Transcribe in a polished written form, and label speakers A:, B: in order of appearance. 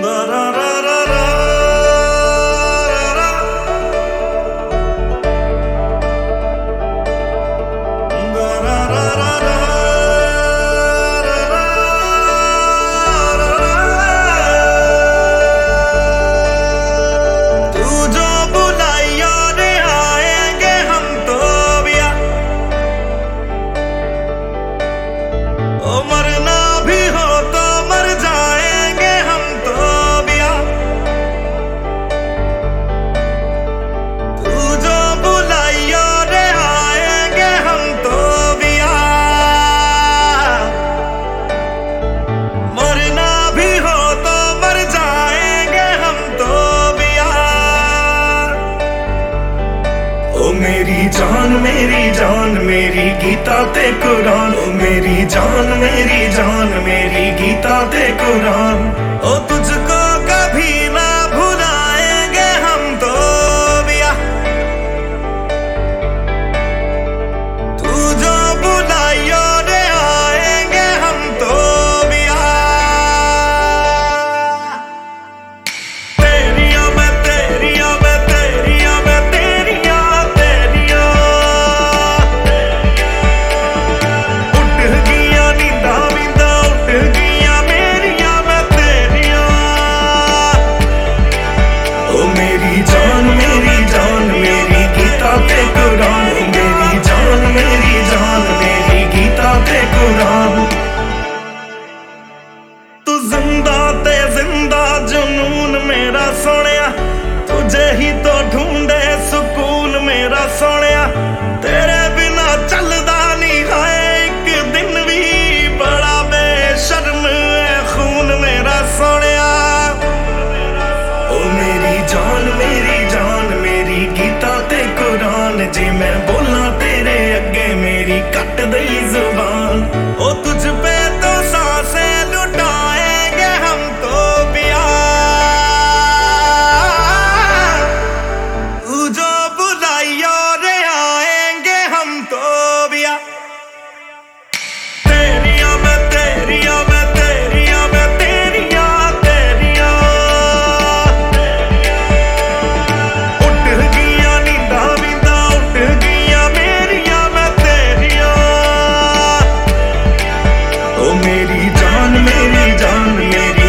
A: मेरी जान मेरी गीता ते कुरान। ओ मेरी जान मेरी गीता ते कुरान। ओ तुझको कभी ना भुलाएंगे हम तो बिया, तू जो बुलाइयो रे आएंगे हम तो बिया। तेरिया मैं तेरिया मैं तेरिया मैं तेरिया तेरिया उठ गया नींदा वींदा उठ गया मेरिया मैं तेरिया। ओ मेरी जान मेरी गीता ते कुरान। ओ मेरी जान मेरी गीता ते कुरान। तू जिंदा ते जिंदा जुनून मेरा सोनिया, तुझे ही तो ढूंढे सुकून मेरा सोनिया। तेरे बिना चलदा नहीं है एक दिन भी, बड़ा बेशर्म है खून मेरा सोनिया। ओ मेरी जान मेरी गीता ते कुरान। जे मैं बोला तेरे अगे मेरी कट दई जुबान। ओ तुझ पे तो सांसें लुटाएंगे हम तो बिया, तू जो बुलाइयो रे आएंगे हम तो बिया। तेरिया मैं तेरिया मैं तेरिया मैं तेरिया तेरिया उठ गया नींदा वींदा उठ गया मेरिया मैं तेरिया। ओ मेरी जान मेरी